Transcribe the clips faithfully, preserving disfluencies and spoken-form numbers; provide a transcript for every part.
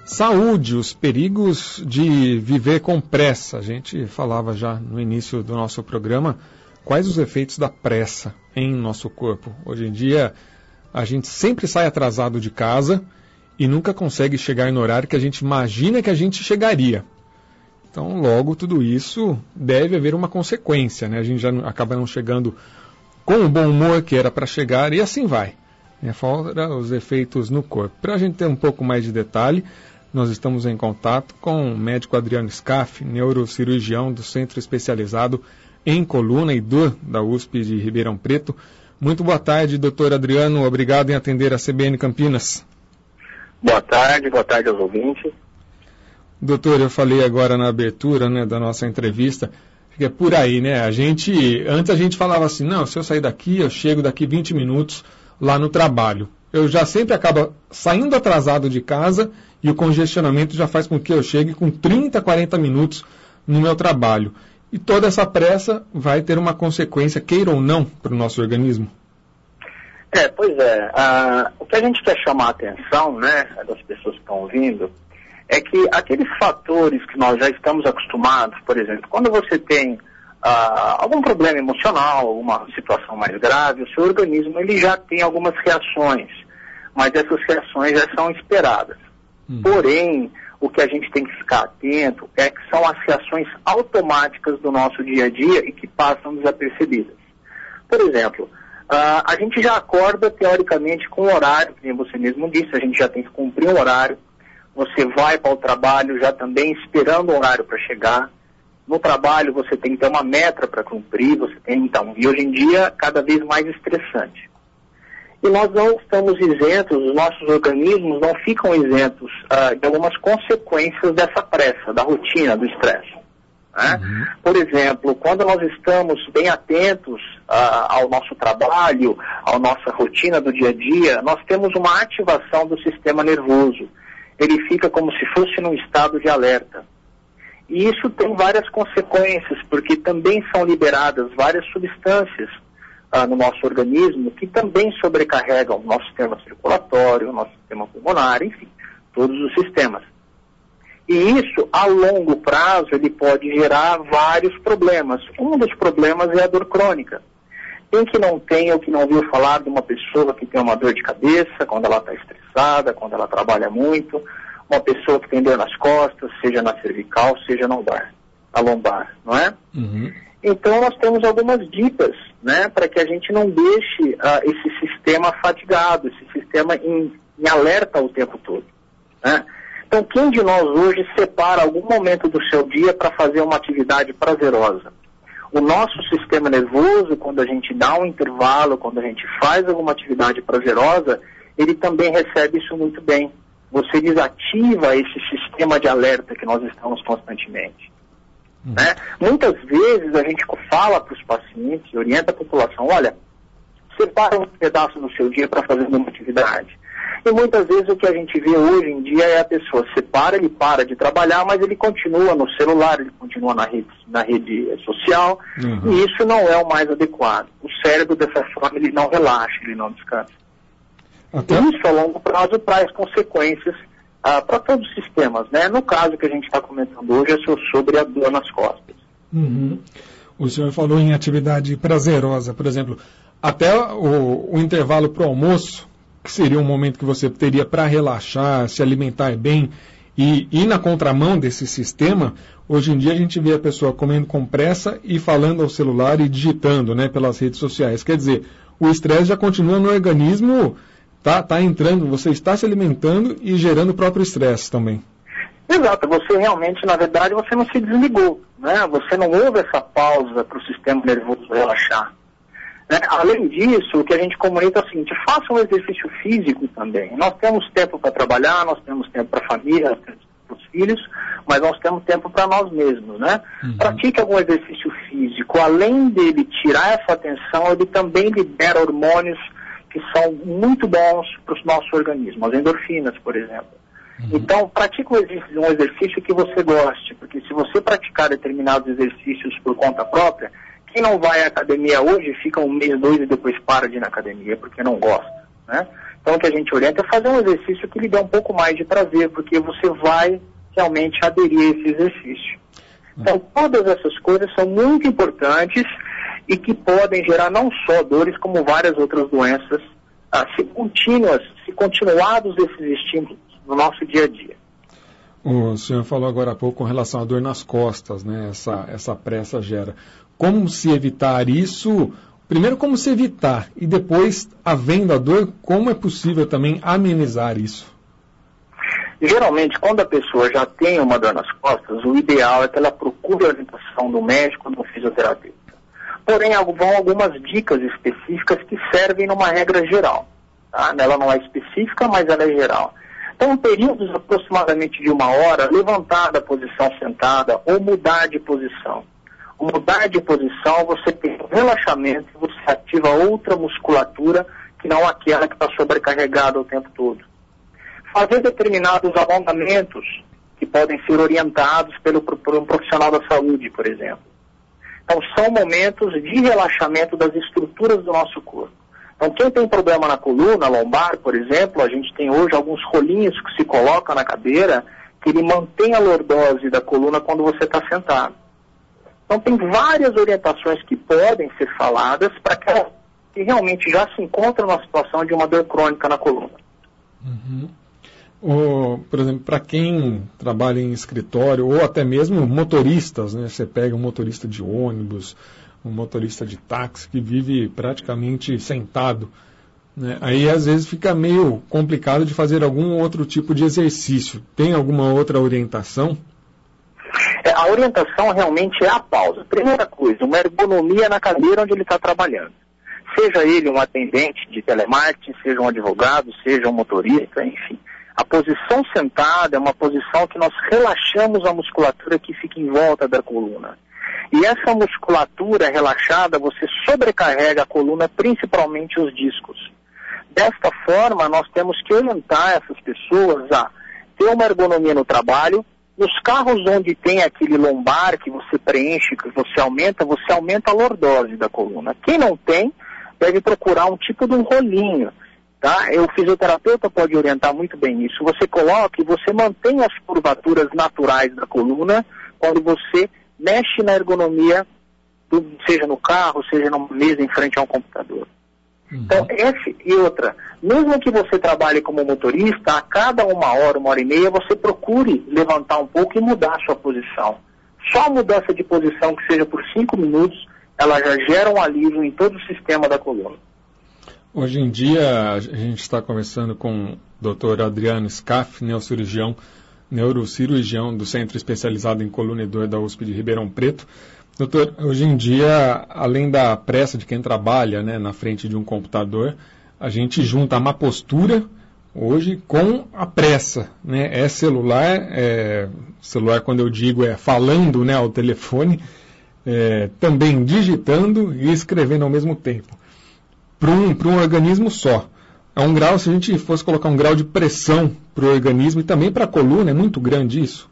Saúde, os perigos de viver com pressa. A gente falava já no início do nosso programa quais os efeitos da pressa em nosso corpo. Hoje em dia, a gente sempre sai atrasado de casa e nunca consegue chegar no horário que a gente imagina que a gente chegaria. Então, logo, tudo isso deve haver uma consequência, né? A gente já acaba não chegando com o bom humor que era para chegar e assim vai. É, fora os efeitos no corpo. Para a gente ter um pouco mais de detalhe, nós estamos em contato com o médico Adriano Scaff, neurocirurgião do Centro Especializado em Coluna e Dor da U S P de Ribeirão Preto. Muito boa tarde, doutor Adriano. Obrigado em atender a C B N Campinas. Boa tarde, boa tarde aos ouvintes. Doutor, eu falei agora na abertura, né, da nossa entrevista, que é por aí, né? A gente, antes a gente falava assim, não, se eu sair daqui, eu chego daqui vinte minutos lá no trabalho. Eu já sempre acabo saindo atrasado de casa e o congestionamento já faz com que eu chegue com trinta, quarenta minutos no meu trabalho. E toda essa pressa vai ter uma consequência, queira ou não, para o nosso organismo? É, pois é. Ah, o que a gente quer chamar a atenção, né, das pessoas que estão ouvindo, é que aqueles fatores que nós já estamos acostumados, por exemplo, quando você tem ah, algum problema emocional, alguma situação mais grave, o seu organismo ele já tem algumas reações, mas essas reações já são esperadas. Hum. Porém, o que a gente tem que ficar atento é que são as reações automáticas do nosso dia a dia e que passam desapercebidas. Por exemplo, uh, a gente já acorda teoricamente com um horário, como você mesmo disse, a gente já tem que cumprir um horário. Você vai para o trabalho já também esperando um horário para chegar. No trabalho você tem que ter uma meta para cumprir, você tem então, e hoje em dia cada vez mais estressante. E nós não estamos isentos, os nossos organismos não ficam isentos uh, de algumas consequências dessa pressa, da rotina, do estresse. Né? Uhum. Por exemplo, quando nós estamos bem atentos uh, ao nosso trabalho, à nossa rotina do dia a dia, nós temos uma ativação do sistema nervoso. Ele fica como se fosse num estado de alerta. E isso tem várias consequências, porque também são liberadas várias substâncias no nosso organismo, que também sobrecarregam o nosso sistema circulatório, o nosso sistema pulmonar, enfim, todos os sistemas. E isso, a longo prazo, ele pode gerar vários problemas. Um dos problemas é a dor crônica. Quem que não tem ou que não ouviu falar de uma pessoa que tem uma dor de cabeça, quando ela está estressada, quando ela trabalha muito, uma pessoa que tem dor nas costas, seja na cervical, seja na lombar, a lombar, não é? Uhum. Então, nós temos algumas dicas, né, para que a gente não deixe uh, esse sistema fatigado, esse sistema em, em alerta o tempo todo. Né? Então, quem de nós hoje separa algum momento do seu dia para fazer uma atividade prazerosa? O nosso sistema nervoso, quando a gente dá um intervalo, quando a gente faz alguma atividade prazerosa, ele também recebe isso muito bem. Você desativa esse sistema de alerta que nós estamos constantemente. Né? Muitas vezes a gente fala para os pacientes, orienta a população, olha, separa um pedaço do seu dia para fazer uma atividade. E muitas vezes o que a gente vê hoje em dia é a pessoa separa, ele para de trabalhar, mas ele continua no celular, ele continua na rede, na rede social, uhum. E isso não é o mais adequado. O cérebro dessa forma ele não relaxa, ele não descansa. Até... Isso a longo prazo traz consequências Uh, para todos os sistemas, né? No caso que a gente está comentando hoje é sobre a dor nas costas. Uhum. O senhor falou em atividade prazerosa, por exemplo, até o, o intervalo para o almoço, que seria um momento que você teria para relaxar, se alimentar bem e ir na contramão desse sistema. Hoje em dia a gente vê a pessoa comendo com pressa e falando ao celular e digitando, né, pelas redes sociais. Quer dizer, o estresse já continua no organismo. Está tá entrando, você está se alimentando e gerando o próprio estresse também. Exato, você realmente, na verdade, você não se desligou, né? Você não houve essa pausa para o sistema nervoso relaxar. Né? Além disso, o que a gente comunica é o seguinte, faça um exercício físico também. Nós temos tempo para trabalhar, nós temos tempo para a família, nós temos tempo para os filhos, mas nós temos tempo para nós mesmos, né? Uhum. Pratique algum exercício físico, além dele tirar essa atenção, ele também libera hormônios que são muito bons para o nosso organismo, as endorfinas, por exemplo. Uhum. Então, pratique um exercício, um exercício que você goste, porque se você praticar determinados exercícios por conta própria, quem não vai à academia hoje fica um mês, dois e depois para de ir na academia, porque não gosta, né? Então o que a gente orienta é fazer um exercício que lhe dê um pouco mais de prazer, porque você vai realmente aderir a esse exercício. Então todas essas coisas são muito importantes e que podem gerar não só dores, como várias outras doenças, ah, se contínuas, se continuados esses estímulos no nosso dia a dia. O senhor falou agora há pouco com relação à dor nas costas, né? Essa, essa pressa gera. Como se evitar isso? Primeiro, como se evitar? E depois, havendo a dor, como é possível também amenizar isso? Geralmente, quando a pessoa já tem uma dor nas costas, o ideal é que ela procure a orientação do médico ou do fisioterapeuta. Porém, vão algumas dicas específicas que servem numa regra geral. Tá? Ela não é específica, mas ela é geral. Então, períodos aproximadamente de uma hora, levantar da posição sentada ou mudar de posição. O mudar de posição, você tem um relaxamento, você ativa outra musculatura que não aquela que está sobrecarregada o tempo todo. Fazer determinados alongamentos que podem ser orientados pelo, por um profissional da saúde, por exemplo. Então, são momentos de relaxamento das estruturas do nosso corpo. Então, quem tem problema na coluna, lombar, por exemplo, a gente tem hoje alguns rolinhos que se colocam na cadeira que ele mantém a lordose da coluna quando você está sentado. Então, tem várias orientações que podem ser faladas para aquela que realmente já se encontra numa situação de uma dor crônica na coluna. Uhum. O, por exemplo, para quem trabalha em escritório ou até mesmo motoristas, né? Você pega um motorista de ônibus, um motorista de táxi que vive praticamente sentado, né? Aí às vezes fica meio complicado de fazer algum outro tipo de exercício. Tem alguma outra orientação? É, a orientação realmente é a pausa. Primeira coisa, uma ergonomia na cadeira onde ele está trabalhando. Seja ele um atendente de telemarketing, seja um advogado, seja um motorista, enfim. A posição sentada é uma posição que nós relaxamos a musculatura que fica em volta da coluna. E essa musculatura relaxada, você sobrecarrega a coluna, principalmente os discos. Desta forma, nós temos que orientar essas pessoas a ter uma ergonomia no trabalho. Nos carros onde tem aquele lombar que você preenche, que você aumenta, você aumenta a lordose da coluna. Quem não tem, deve procurar um tipo de um rolinho. Tá? O fisioterapeuta pode orientar muito bem isso. Você coloca e você mantém as curvaturas naturais da coluna quando você mexe na ergonomia, seja no carro, seja numa mesa em frente a um computador. Uhum. Então, esse e outra, mesmo que você trabalhe como motorista, a cada uma hora, uma hora e meia, você procure levantar um pouco e mudar a sua posição. Só a mudança de posição, que seja por cinco minutos, ela já gera um alívio em todo o sistema da coluna. Hoje em dia, a gente está conversando com o doutor Adriano Scaff, neurocirurgião, neurocirurgião do Centro Especializado em Coluna e Dor da U S P de Ribeirão Preto. Doutor, hoje em dia, além da pressa de quem trabalha, né, na frente de um computador, a gente junta a má postura hoje com a pressa, né? É celular, é, celular quando eu digo é falando, né, ao telefone, é, também digitando e escrevendo ao mesmo tempo. Para um, para um organismo só. É um grau, se a gente fosse colocar um grau de pressão para o organismo e também para a coluna, é muito grande isso?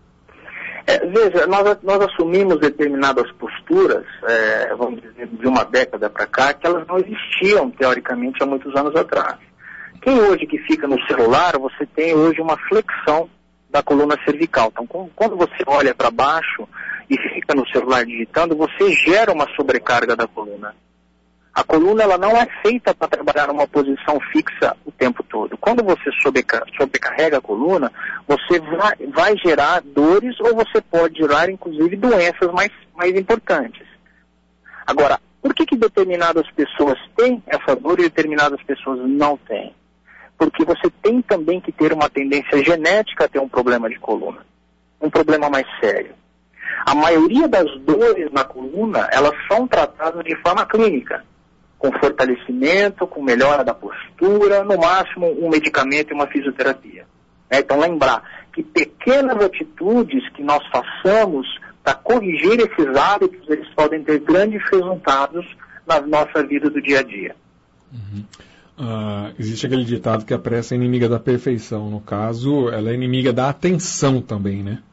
É, veja, nós, nós assumimos determinadas posturas, é, vamos dizer, de uma década para cá, que elas não existiam, teoricamente, há muitos anos atrás. Quem hoje que fica no celular, você tem hoje uma flexão da coluna cervical. Então, quando você olha para baixo e fica no celular digitando, você gera uma sobrecarga da coluna. A coluna ela não é feita para trabalhar numa posição fixa o tempo todo. Quando você sobrecarrega a coluna, você vai, vai gerar dores ou você pode gerar, inclusive, doenças mais, mais importantes. Agora, por que que determinadas pessoas têm essa dor e determinadas pessoas não têm? Porque você tem também que ter uma tendência genética a ter um problema de coluna. Um problema mais sério. A maioria das dores na coluna, elas são tratadas de forma clínica. Com fortalecimento, com melhora da postura, no máximo um medicamento e uma fisioterapia. É, então lembrar que pequenas atitudes que nós façamos para corrigir esses hábitos, eles podem ter grandes resultados na nossa vida do dia a dia. Uhum. Uh, existe aquele ditado que a pressa é inimiga da perfeição. No caso, ela é inimiga da atenção também, né?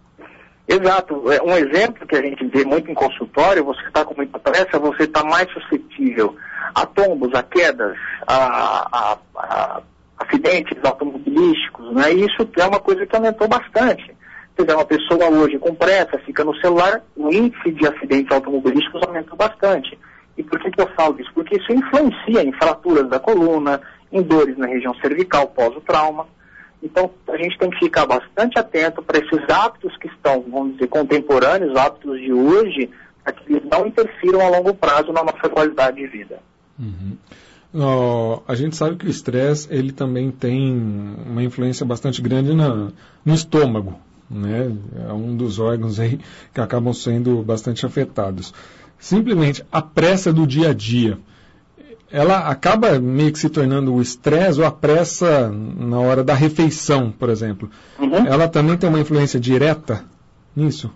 Exato. Um exemplo que a gente vê muito em consultório, você está com muita pressa, você está mais suscetível a tombos, a quedas, a, a, a acidentes automobilísticos, né? E isso é uma coisa que aumentou bastante. Se tiver uma pessoa hoje com pressa, fica no celular, o índice de acidentes automobilísticos aumentou bastante. E por que que eu falo isso? Porque isso influencia em fraturas da coluna, em dores na região cervical pós o trauma. Então, a gente tem que ficar bastante atento para esses hábitos que estão, vamos dizer, contemporâneos, hábitos de hoje, para que eles não interfiram a longo prazo na nossa qualidade de vida. Uhum. Oh, a gente sabe que o estresse, ele também tem uma influência bastante grande na, no estômago, né? É um dos órgãos aí que acabam sendo bastante afetados. Simplesmente a pressa do dia a dia, ela acaba meio que se tornando o estresse ou a pressa na hora da refeição, por exemplo. Uhum. Ela também tem uma influência direta nisso?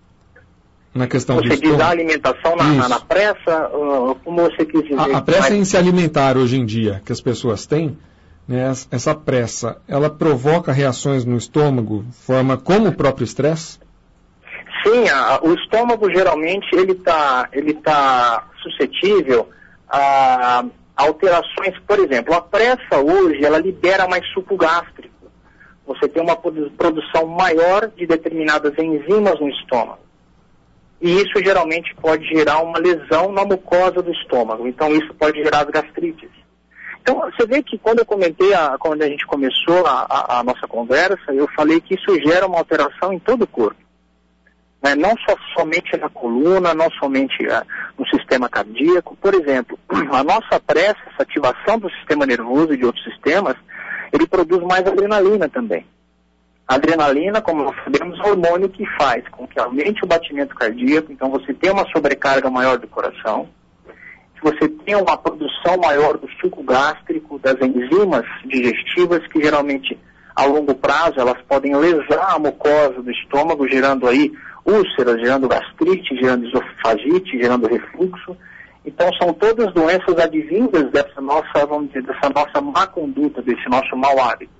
Na questão você diz a alimentação na, na, na pressa, uh, como você quis dizer? A, a pressa mas... em se alimentar hoje em dia, que as pessoas têm, né, essa pressa, ela provoca reações no estômago, forma como o próprio estresse? Sim, a, o estômago geralmente ele está ele tá suscetível a alterações, por exemplo, a pressa hoje ela libera mais suco gástrico. Você tem uma produção maior de determinadas enzimas no estômago. E isso geralmente pode gerar uma lesão na mucosa do estômago. Então isso pode gerar as gastrites. Então você vê que quando eu comentei, a, quando a gente começou a, a, a nossa conversa, eu falei que isso gera uma alteração em todo o corpo. Né? Não só, somente na coluna, não somente uh, no sistema cardíaco. Por exemplo, a nossa pressa, essa ativação do sistema nervoso e de outros sistemas, ele produz mais adrenalina também. A adrenalina, como nós sabemos, é um hormônio que faz com que aumente o batimento cardíaco, então você tem uma sobrecarga maior do coração, você tem uma produção maior do suco gástrico, das enzimas digestivas, que geralmente, a longo prazo, elas podem lesar a mucosa do estômago, gerando aí úlceras, gerando gastrite, gerando esofagite, gerando refluxo. Então são todas doenças advindas dessa nossa, vamos dizer, dessa nossa má conduta, desse nosso mau hábito.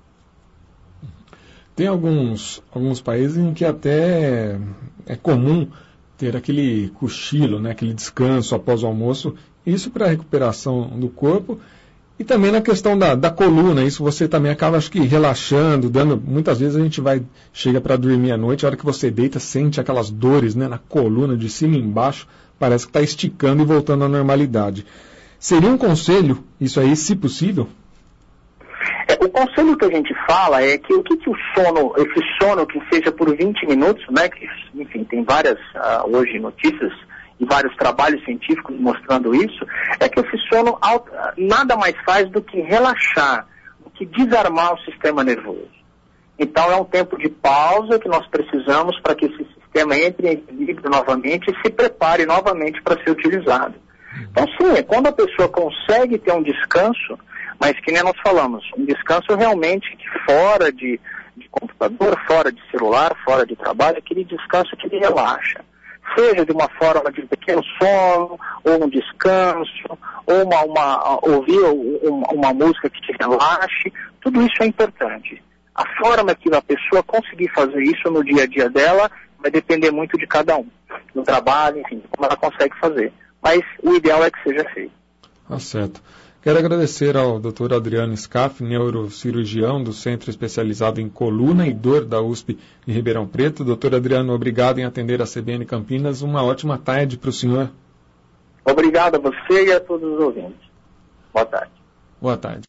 Tem alguns, alguns países em que até é comum ter aquele cochilo, né, aquele descanso após o almoço, isso para a recuperação do corpo e também na questão da, da coluna, isso você também acaba, acho que, relaxando, dando, muitas vezes a gente vai, chega para dormir à noite, a hora que você deita, sente aquelas dores, né, na coluna, de cima e embaixo, parece que está esticando e voltando à normalidade. Seria um conselho, isso aí, se possível? É, o conselho que a gente fala é que o que, que o sono, esse sono que seja por vinte minutos, né, que, enfim, tem várias, uh, hoje, notícias e vários trabalhos científicos mostrando isso, é que esse sono nada mais faz do que relaxar, do que desarmar o sistema nervoso. Então é um tempo de pausa que nós precisamos para que esse sistema entre em equilíbrio novamente e se prepare novamente para ser utilizado. Então sim, é quando a pessoa consegue ter um descanso, mas que nem nós falamos, um descanso realmente fora de, de computador, fora de celular, fora de trabalho, aquele descanso que ele relaxa. Seja de uma forma de pequeno sono, ou um descanso, ou uma, uma, ouvir uma, uma música que te relaxe, tudo isso é importante. A forma que a pessoa conseguir fazer isso no dia a dia dela vai depender muito de cada um, do trabalho, enfim, como ela consegue fazer. Mas o ideal é que seja feito. Ah, certo. Quero agradecer ao doutor Adriano Scaff, neurocirurgião do Centro Especializado em Coluna e Dor da U S P de Ribeirão Preto. Doutor Adriano, obrigado em atender a C B N Campinas. Uma ótima tarde para o senhor. Obrigado a você e a todos os ouvintes. Boa tarde. Boa tarde.